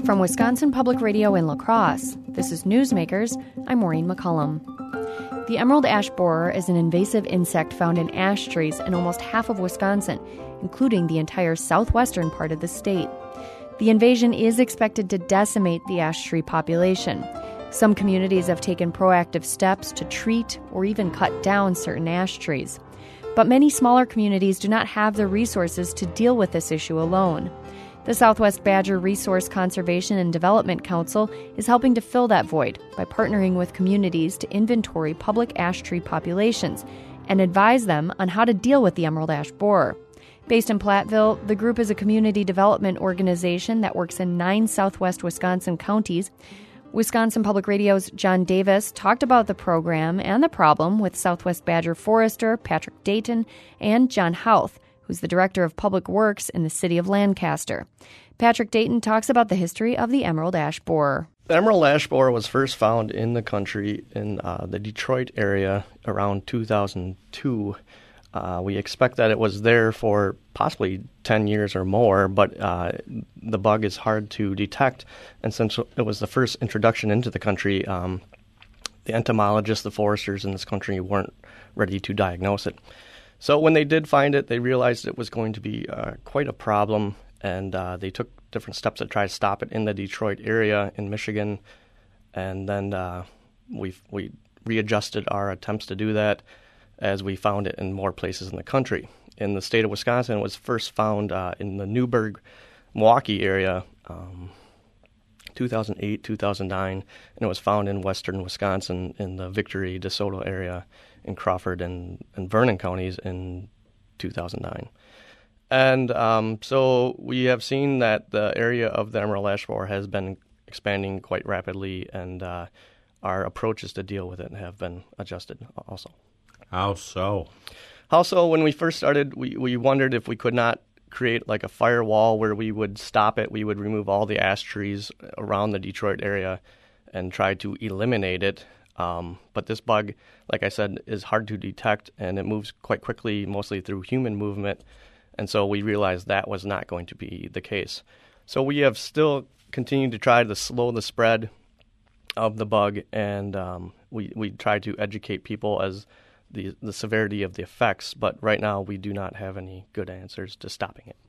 From Wisconsin Public Radio in La Crosse, this is Newsmakers. I'm Maureen McCullum. The emerald ash borer is an invasive insect found in ash trees in almost half of Wisconsin, including the entire southwestern part of the state. The invasion is expected to decimate the ash tree population. Some communities have taken proactive steps to treat or even cut down certain ash trees. But many smaller communities do not have the resources to deal with this issue alone. The Southwest Badger Resource Conservation and Development Council is helping to fill that void by partnering with communities to inventory public ash tree populations and advise them on how to deal with the emerald ash borer. Based in Platteville, the group is a community development organization that works in 9 southwest Wisconsin counties. Wisconsin Public Radio's John Davis talked about the program and the problem with Southwest Badger forester Patrick Dayton and John Houth, who's the Director of Public Works in the city of Lancaster. Patrick Dayton talks about the history of the emerald ash borer. The emerald ash borer was first found in the country in the Detroit area around 2002. We expect that it was there for possibly 10 years or more, but the bug is hard to detect. And since it was the first introduction into the country, the entomologists, the foresters in this country weren't ready to diagnose it. So when they did find it, they realized it was going to be quite a problem, and they took different steps to try to stop it in the Detroit area in Michigan. And then we readjusted our attempts to do that as we found it in more places in the country. In the state of Wisconsin, it was first found in the Newburgh, Milwaukee area, 2008, 2009, and it was found in western Wisconsin in the Victory, DeSoto area, in Crawford and Vernon counties in 2009. And so we have seen that the area of the emerald ash borer has been expanding quite rapidly, and our approaches to deal with it have been adjusted also. How so? How so? When we first started, we wondered if we could not create like a firewall where we would stop it. We would remove all the ash trees around the Detroit area and try to eliminate it. But this bug, like I said, is hard to detect, and it moves quite quickly, mostly through human movement. And so we realized that was not going to be the case. So we have still continued to try to slow the spread of the bug, and we try to educate people as the severity of the effects, but right now we do not have any good answers to stopping it.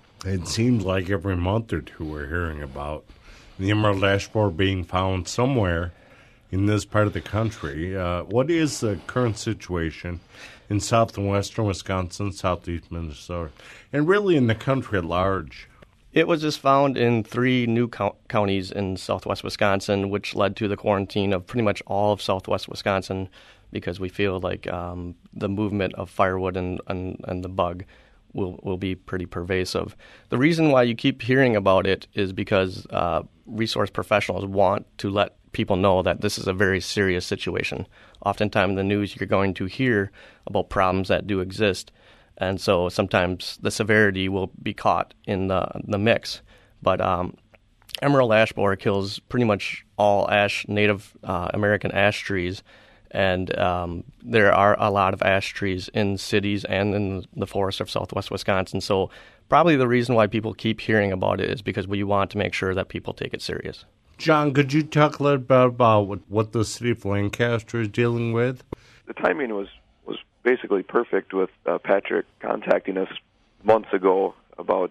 It seems like every month or two we're hearing about the emerald ash borer being found somewhere in this part of the country. What is the current situation in south and western Wisconsin, southeast Minnesota, and really in the country at large? It was just found in 3 new counties in southwest Wisconsin, which led to the quarantine of pretty much all of southwest Wisconsin, because we feel like the movement of firewood and the bug will be pretty pervasive. The reason why you keep hearing about it is because resource professionals want to let people know that this is a very serious situation. Oftentimes in the news you're going to hear about problems that do exist, and so sometimes the severity will be caught in the mix. But emerald ash borer kills pretty much all Native American ash trees, and there are a lot of ash trees in cities and in the forests of southwest Wisconsin. So probably the reason why people keep hearing about it is because we want to make sure that people take it serious. John, could you talk a little bit about what the city of Lancaster is dealing with? The timing was basically perfect with Patrick contacting us months ago about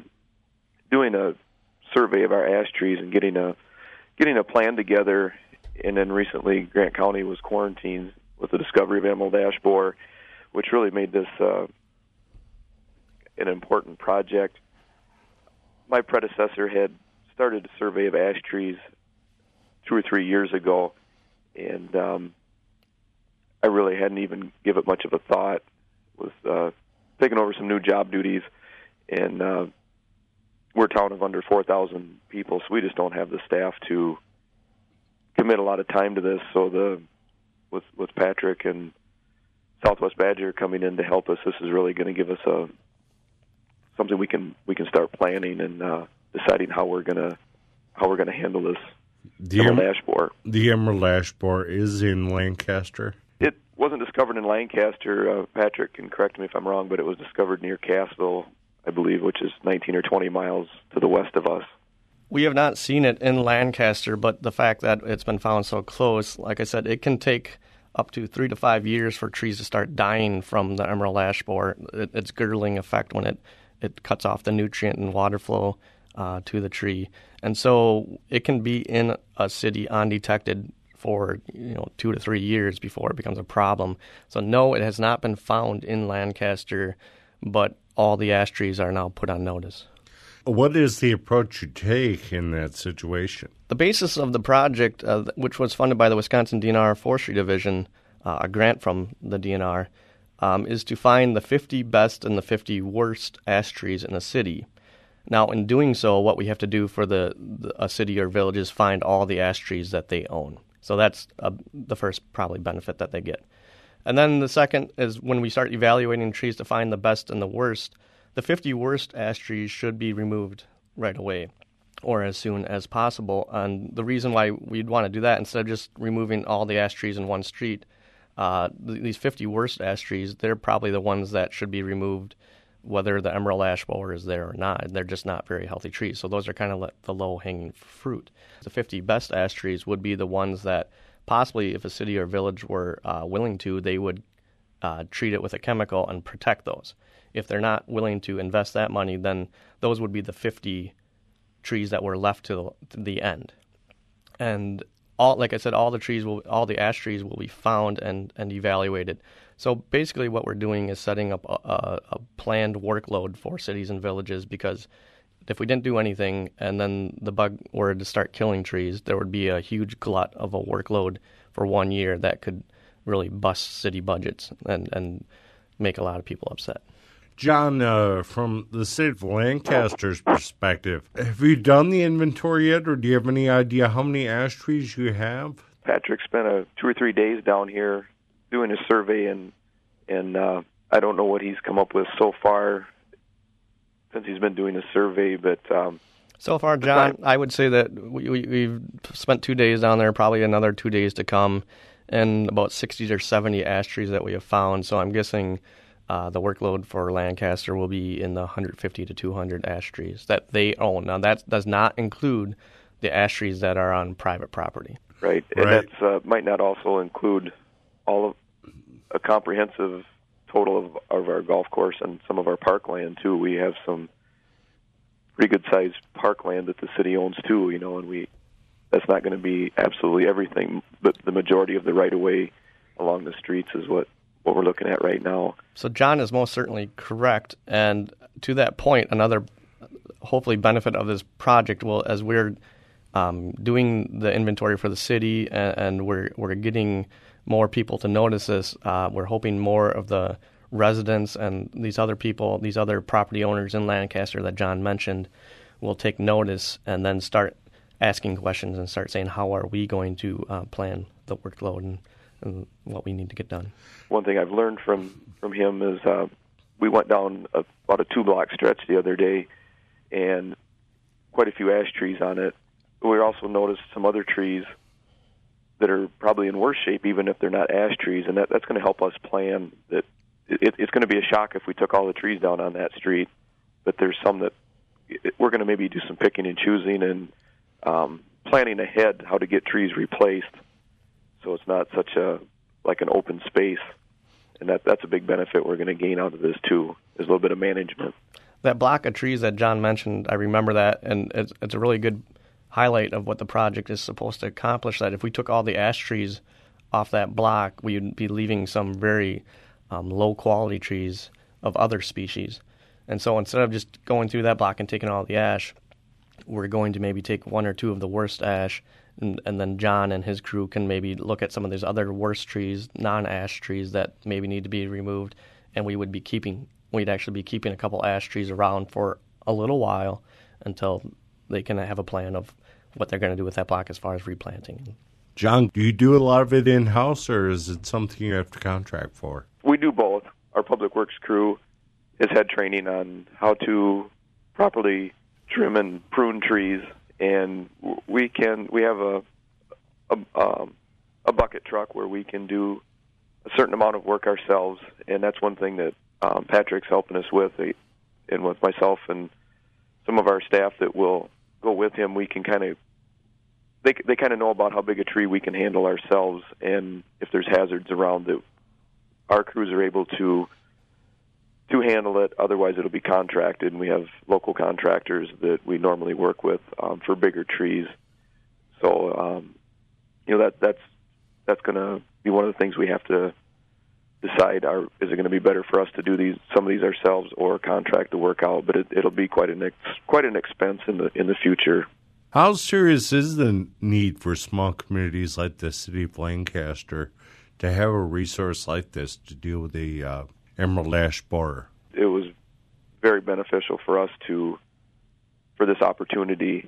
doing a survey of our ash trees and getting a plan together. And then recently, Grant County was quarantined with the discovery of emerald ash borer, which really made this an important project. My predecessor had started a survey of ash trees 2 or 3 years ago, and I really hadn't even given it much of a thought. Was taking over some new job duties, and we're a town of under 4,000 people, so we just don't have the staff to commit a lot of time to this. So with Patrick and Southwest Badger coming in to help us, this is really going to give us something we can start planning and deciding how we're going to handle this emerald ash borer. The emerald ash borer is in Lancaster. It wasn't discovered in Lancaster. Patrick can correct me if I'm wrong, but it was discovered near Cassville, I believe, which is 19 or 20 miles to the west of us. We have not seen it in Lancaster, but the fact that it's been found so close, like I said, it can take up to 3 to 5 years for trees to start dying from the emerald ash borer. It's girdling effect when it cuts off the nutrient and water flow to the tree. And so it can be in a city undetected for 2 to 3 years before it becomes a problem. So no, it has not been found in Lancaster, but all the ash trees are now put on notice. What is the approach you take in that situation? The basis of the project, which was funded by the Wisconsin DNR Forestry Division, a grant from the DNR, is to find the 50 best and the 50 worst ash trees in a city. Now, in doing so, what we have to do for a city or village is find all the ash trees that they own. So that's the first probably benefit that they get. And then the second is when we start evaluating trees to find the best and the worst, the 50 worst ash trees should be removed right away or as soon as possible. And the reason why we'd want to do that, instead of just removing all the ash trees in one street, these 50 worst ash trees, they're probably the ones that should be removed whether the emerald ash borer is there or not. They're just not very healthy trees. So those are kind of the low-hanging fruit. The 50 best ash trees would be the ones that possibly if a city or village were willing to, they would treat it with a chemical and protect those. If they're not willing to invest that money, then those would be the 50 trees that were left to the end. And like I said, all the ash trees will be found and evaluated. So basically what we're doing is setting up a planned workload for cities and villages, because if we didn't do anything and then the bug were to start killing trees, there would be a huge glut of a workload for 1 year that could really bust city budgets and make a lot of people upset. John, from the state of Lancaster's perspective, have you done the inventory yet, or do you have any idea how many ash trees you have? Patrick spent 2 or 3 days down here doing a survey, and I don't know what he's come up with so far since he's been doing a survey, but... so far, John, I would say that we've spent 2 days down there, probably another 2 days to come, and about 60 or 70 ash trees that we have found. So I'm guessing the workload for Lancaster will be in the 150 to 200 ash trees that they own. Now, that does not include the ash trees that are on private property. Right, and that might not also include all of a comprehensive total of our golf course and some of our parkland, too. We have some pretty good-sized parkland that the city owns, too, and that's not going to be absolutely everything, but the majority of the right-of-way along the streets is what we're looking at right now. So John is most certainly correct, and to that point, another hopefully benefit of this project will, as we're doing the inventory for the city and we're getting more people to notice this, we're hoping more of the residents and these other people, these other property owners in Lancaster that John mentioned, will take notice and then start asking questions and start saying, how are we going to plan the workload and what we need to get done. One thing I've learned from him is we went down about a 2-block stretch the other day, and quite a few ash trees on it. We also noticed some other trees that are probably in worse shape, even if they're not ash trees, and that's going to help us plan that. It's going to be a shock if we took all the trees down on that street, but there's some that we're going to maybe do some picking and choosing and planning ahead how to get trees replaced, so it's not such like an open space, and that's a big benefit we're going to gain out of this too. Is a little bit of management. That block of trees that John mentioned, I remember that, and it's a really good highlight of what the project is supposed to accomplish. That if we took all the ash trees off that block, we would be leaving some very low-quality trees of other species. And so instead of just going through that block and taking all the ash, we're going to maybe take 1 or 2 of the worst ash, and then John and his crew can maybe look at some of these other worst trees, non-ash trees that maybe need to be removed, and we'd actually be keeping a couple ash trees around for a little while until they can have a plan of what they're going to do with that block as far as replanting. John, do you do a lot of it in-house, or is it something you have to contract for? We do both. Our Public Works crew has had training on how to properly trim and prune trees, and we have a bucket truck where we can do a certain amount of work ourselves, and that's one thing that Patrick's helping us with, and with myself and some of our staff that will go with him, we can kind of they kind of know about how big a tree we can handle ourselves, and if there's hazards around it, our crews are able to handle it. Otherwise, it'll be contracted, and we have local contractors that we normally work with for bigger trees. So, that's going to be one of the things we have to decide: is it going to be better for us to do some of these ourselves or contract the work out? But it'll be quite an expense in the future. How serious is the need for small communities like the city of Lancaster to have a resource like this to deal with the emerald ash borer? It was very beneficial for us for this opportunity,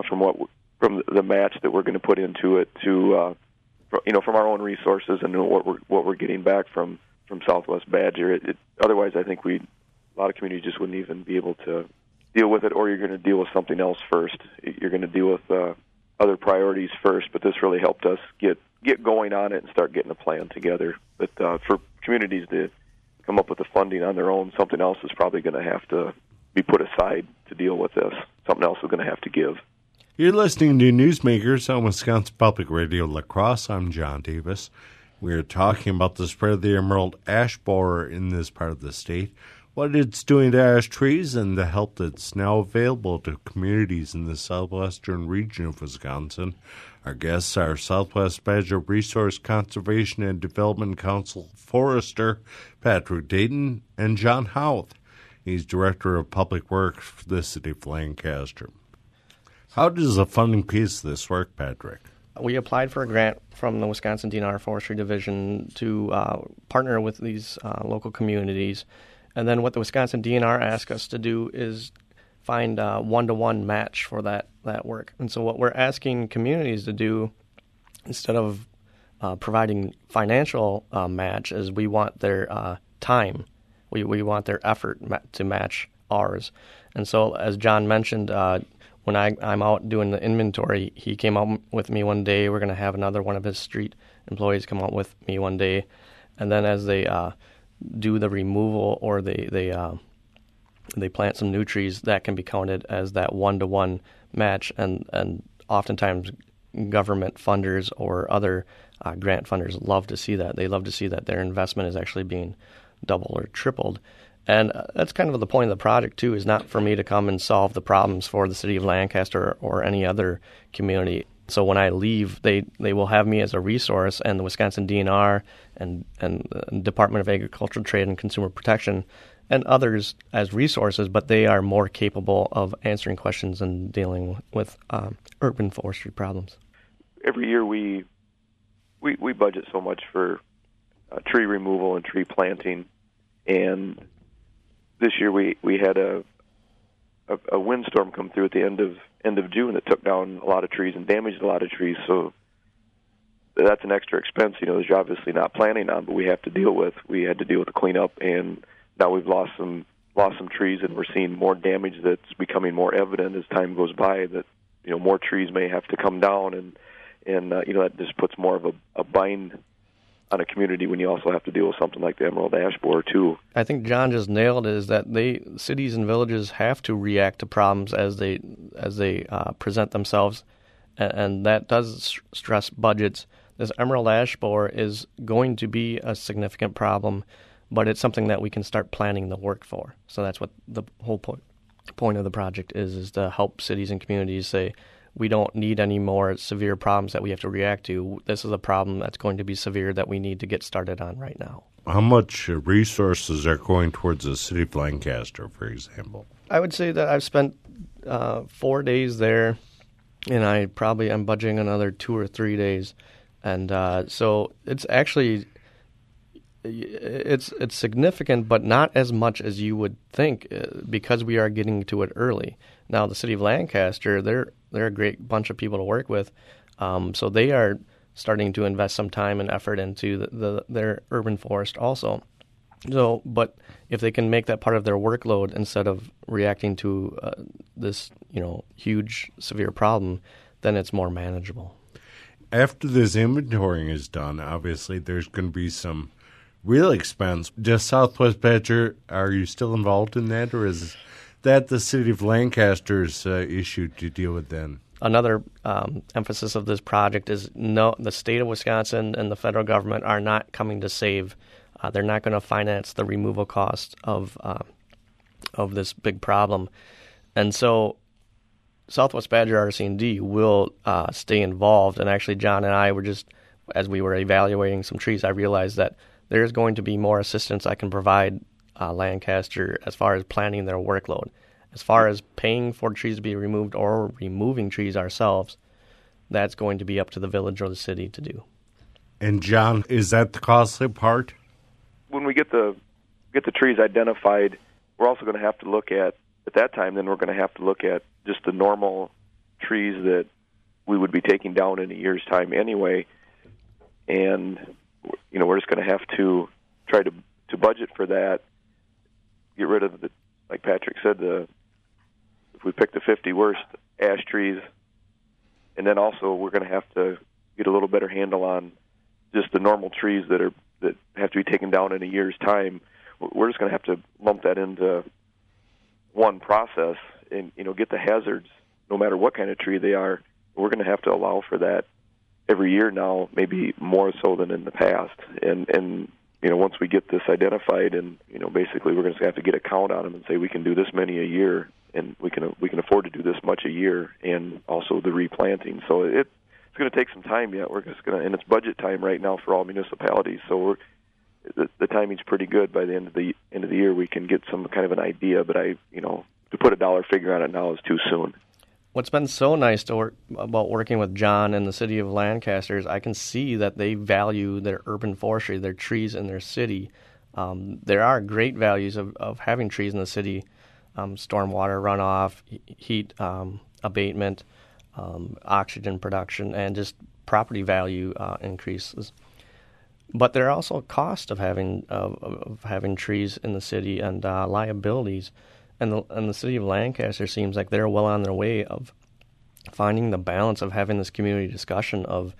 from the match that we're going to put into it to, from our own resources and what we're getting back from Southwest Badger. Otherwise, I think a lot of communities just wouldn't even be able to deal with it, or you're going to deal with something else first. You're going to deal with other priorities first, but this really helped us get going on it and start getting a plan together. But for communities to come up with the funding on their own, something else is probably going to have to be put aside to deal with this. Something else is going to have to give. You're listening to Newsmakers on Wisconsin Public Radio La Crosse. I'm John Davis. We're talking about the spread of the emerald ash borer in this part of the state, what it's doing to ash trees, and the help that's now available to communities in the southwestern region of Wisconsin. Our guests are Southwest Badger Resource Conservation and Development Council forester Patrick Dayton and John Houth. He's Director of Public Works for the City of Lancaster. How does the funding piece of this work, Patrick? We applied for a grant from the Wisconsin DNR Forestry Division to partner with these local communities. And then what the Wisconsin DNR asked us to do is find a one-to-one match for that work. And so what we're asking communities to do, instead of providing financial match, is we want their time. We want their effort to match ours. And so as John mentioned, when I'm out doing the inventory, he came out with me one day. We're going to have another one of his street employees come out with me one day. And then as they do the removal or they plant some new trees, that can be counted as that one-to-one match. And oftentimes government funders or other grant funders love to see that. They love to see that their investment is actually being doubled or tripled. And that's kind of the point of the project, too, is not for me to come and solve the problems for the city of Lancaster or any other community. So when I leave, they will have me as a resource, and the Wisconsin DNR and Department of Agricultural Trade and Consumer Protection and others as resources, but they are more capable of answering questions and dealing with urban forestry problems. Every year we budget so much for tree removal and tree planting, and this year we had a windstorm come through at the end of June that took down a lot of trees and damaged a lot of trees. So that's an extra expense, that you're obviously not planning on, but we have to deal with. We had to deal with the cleanup, and now we've lost some trees, and we're seeing more damage that's becoming more evident as time goes by. That more trees may have to come down, and that just puts more of a bind on a community when you also have to deal with something like the emerald ash borer too. I think John just nailed it, is that cities and villages have to react to problems as they present themselves, and that does stress budgets. This emerald ash borer is going to be a significant problem, but it's something that we can start planning the work for. So that's what the whole point of the project is to help cities and communities say, we don't need any more severe problems that we have to react to. This is a problem that's going to be severe that we need to get started on right now. How much resources are going towards the city of Lancaster, for example? I would say that I've spent 4 days there, and I'm budgeting another 2 or 3 days. And so it's actually it's significant, but not as much as you would think, because we are getting to it early. Now, the city of Lancaster, they're a great bunch of people to work with, so they are starting to invest some time and effort into their urban forest also. So, but if they can make that part of their workload instead of reacting to this, huge, severe problem, then it's more manageable. After this inventorying is done, obviously there's going to be some real expense. Just Southwest Badger, are you still involved in that, or is that the city of Lancaster's issue to deal with then? Another emphasis of this project is the state of Wisconsin and the federal government are not coming to save. They're not going to finance the removal cost of this big problem. And so Southwest Badger RC&D will stay involved. And actually, John and I were just, as we were evaluating some trees, I realized that there's going to be more assistance I can provide Lancaster as far as planning their workload. As far as paying for trees to be removed or removing trees ourselves, that's going to be up to the village or the city to do. And John, is that the costly part? When we get the trees identified, we're also going to have to look at that time, then we're going to have to look at just the normal trees that we would be taking down in a year's time anyway. And, we're just going to have to try to budget for that, get rid of like Patrick said, if we pick the 50 worst ash trees, and then also we're going to have to get a little better handle on just the normal trees that have to be taken down in a year's time. We're just going to have to lump that into one process and, get the hazards, no matter what kind of tree they are. We're going to have to allow for that every year now, maybe more so than in the past. And once we get this identified, and basically we're going to have to get a count on them and say we can do this many a year, and we can afford to do this much a year, and also the replanting. So it's going to take some time yet. We're just going to, and it's budget time right now for all municipalities. So the timing's pretty good. By the end of the year, we can get some kind of an idea. But to put a dollar figure on it now is too soon. What's been so nice about working with John and the city of Lancaster is I can see that they value their urban forestry, their trees in their city. There are great values of having trees in the city, stormwater runoff, heat abatement, oxygen production, and just property value increases. But there are also costs of having trees in the city and liabilities. And the city of Lancaster seems like they're well on their way of finding the balance of having this community discussion of,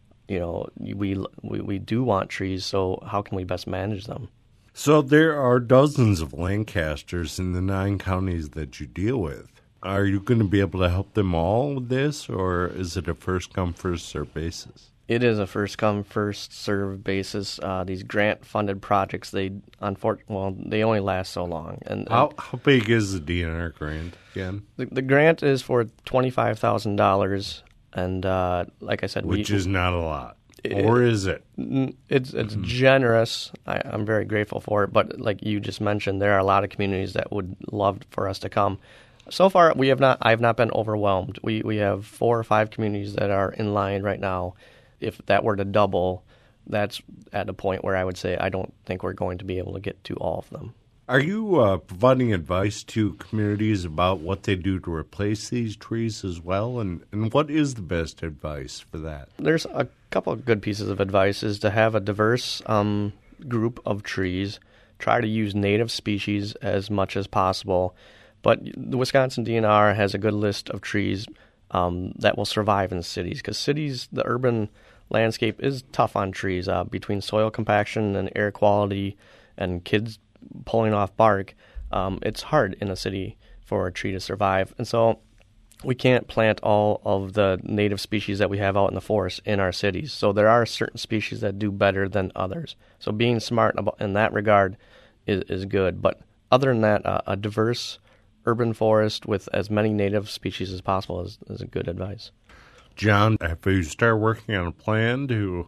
we do want trees, so how can we best manage them? So there are dozens of Lancasters in the 9 counties that you deal with. Are you going to be able to help them all with this, or is it a first-come, first-served basis? It is a first-come, first-served basis. These grant-funded projects, they only last so long. And how big is the DNR grant again? The grant is for $25,000, and like I said, which is not a lot, or is it? It's generous. I'm very grateful for it. But like you just mentioned, there are a lot of communities that would love for us to come. So far, I have not been overwhelmed. We have 4 or 5 communities that are in line right now. If that were to double, that's at a point where I would say I don't think we're going to be able to get to all of them. Are you providing advice to communities about what they do to replace these trees as well? And what is the best advice for that? There's a couple of good pieces of advice is to have a diverse group of trees, try to use native species as much as possible. But the Wisconsin DNR has a good list of trees that will survive in cities, because cities, the urban landscape is tough on trees between soil compaction and air quality and kids pulling off bark. It's hard in a city for a tree to survive. And so we can't plant all of the native species that we have out in the forest in our cities. So there are certain species that do better than others. So being smart in that regard is good. But other than that, a diverse urban forest with as many native species as possible is a good advice. John, have you started working on a plan to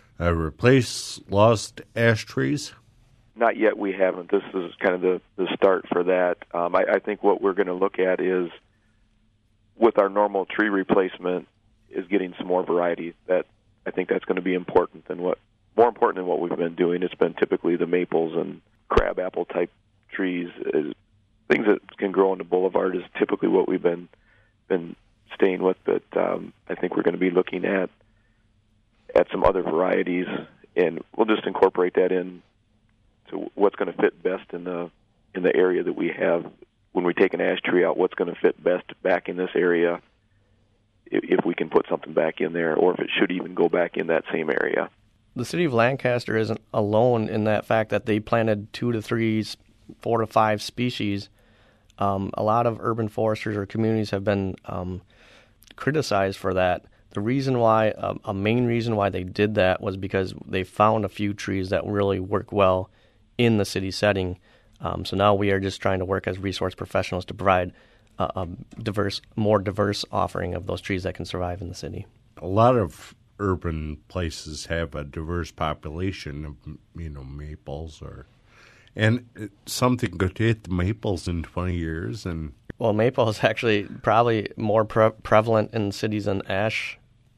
replace lost ash trees? Not yet, we haven't. This is kind of the start for that. I think what we're going to look at is, with our normal tree replacement, is getting some more variety. That I think that's going to be more important than what we've been doing. It's been typically the maples and crabapple type trees. Things that can grow on the boulevard is typically what we've been staying with, but I think we're going to be looking at some other varieties, and we'll just incorporate that in to what's going to fit best in the area that we have. When we take an ash tree out, what's going to fit best back in this area, if we can put something back in there, or if it should even go back in that same area. The city of Lancaster isn't alone in that fact that they planted 2 to 3, 4 to 5 species A lot of urban foresters or communities have been criticized for that. The reason why, a main reason why they did that was because they found a few trees that really work well in the city setting. So now we are just trying to work as resource professionals to provide a more diverse offering of those trees that can survive in the city. A lot of urban places have a diverse population of, maples, and something could hit the maples in 20 years. Well, maple is actually probably more prevalent in cities than ash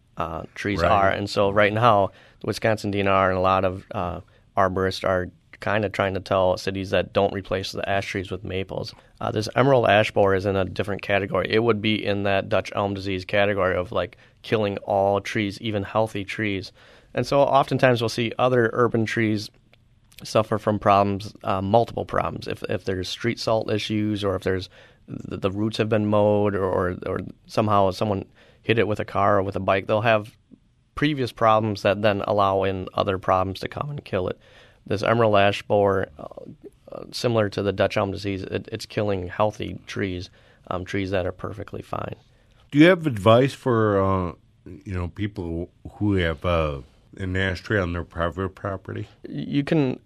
trees are. And so right now, the Wisconsin DNR and a lot of arborists are kind of trying to tell cities that don't replace the ash trees with maples. This emerald ash borer is in a different category. It would be in that Dutch elm disease category of like killing all trees, even healthy trees. And so oftentimes we'll see other urban trees suffer from problems, multiple problems. If there's street salt issues, or if there's the roots have been mowed, or somehow someone hit it with a car or with a bike, they'll have previous problems that then allow in other problems to come and kill it. This emerald ash borer, similar to the Dutch elm disease, it's killing healthy trees, trees that are perfectly fine. Do you have advice for people who have an ash tree on their private property? You can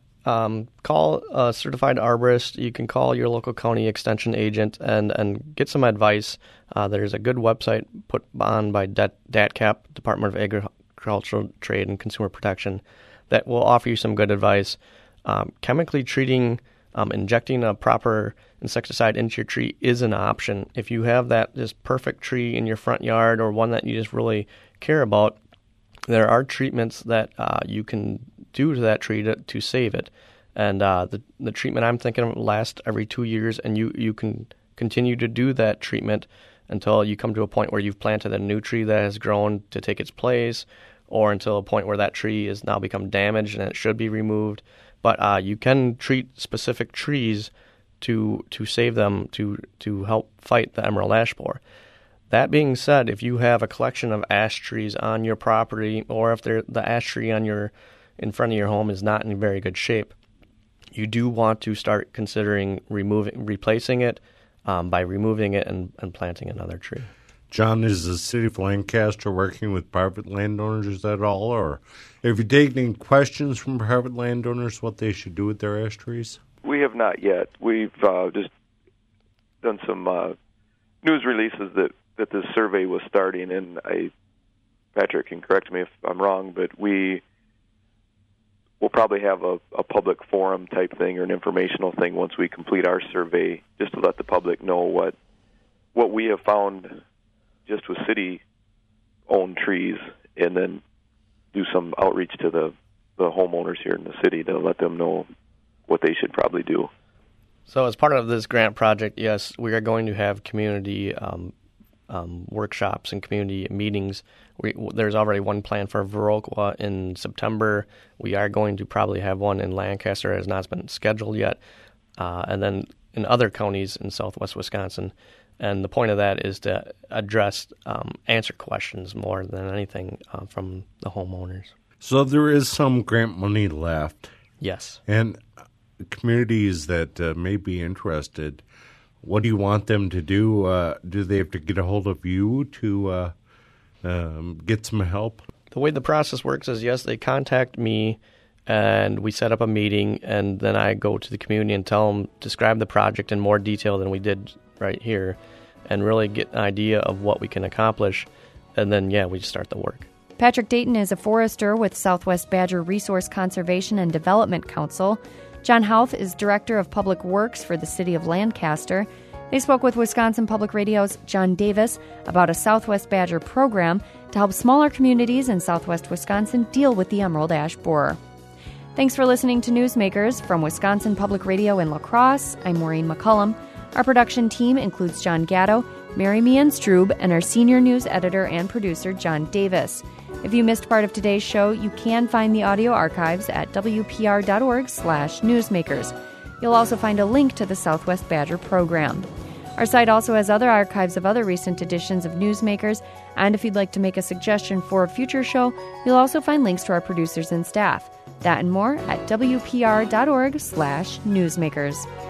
call a certified arborist. You can call your local county extension agent and get some advice. There's a good website put on by DATCP, Department of Agricultural Trade and Consumer Protection, that will offer you some good advice. Chemically treating, injecting a proper insecticide into your tree is an option. If you have that just perfect tree in your front yard, or one that you just really care about, there are treatments that you can do to that tree to save it. And the treatment I'm thinking of lasts every 2 years, and you can continue to do that treatment until you come to a point where you've planted a new tree that has grown to take its place, or until a point where that tree has now become damaged and it should be removed. But you can treat specific trees to save them, to help fight the emerald ash borer. That being said, if you have a collection of ash trees on your property, or if the ash tree in front of your home is not in very good shape, you do want to start considering replacing it by removing it and planting another tree. John, is the city of Lancaster working with private landowners at all, or have you taken any questions from private landowners what they should do with their ash trees? We have not yet. We've just done some news releases that this survey was starting, and Patrick can correct me if I'm wrong, but we'll probably have a public forum type thing, or an informational thing, once we complete our survey, just to let the public know what we have found just with city-owned trees, and then do some outreach to the homeowners here in the city to let them know what they should probably do. So as part of this grant project, yes, we are going to have community workshops and community meetings. There's already one planned for Viroqua in September. We are going to probably have one in Lancaster. It has not been scheduled yet. And then in other counties in southwest Wisconsin. And the point of that is to answer questions more than anything from the homeowners. So there is some grant money left. Yes. And communities that may be interested, what do you want them to do? Do they have to get a hold of you to get some help? The way the process works is, yes, they contact me, and we set up a meeting, and then I go to the community and describe the project in more detail than we did right here, and really get an idea of what we can accomplish. And then, we just start the work. Patrick Dayton is a forester with Southwest Badger Resource Conservation and Development Council. John Houth is Director of Public Works for the City of Lancaster. They spoke with Wisconsin Public Radio's John Davis about a Southwest Badger program to help smaller communities in southwest Wisconsin deal with the emerald ash borer. Thanks for listening to Newsmakers from Wisconsin Public Radio in La Crosse. I'm Maureen McCullum. Our production team includes John Gatto, Mary Meehan Strube, and our senior news editor and producer, John Davis. If you missed part of today's show, you can find the audio archives at wpr.org/newsmakers. You'll also find a link to the Southwest Badger program. Our site also has other archives of other recent editions of Newsmakers, and if you'd like to make a suggestion for a future show, you'll also find links to our producers and staff. That and more at wpr.org/newsmakers.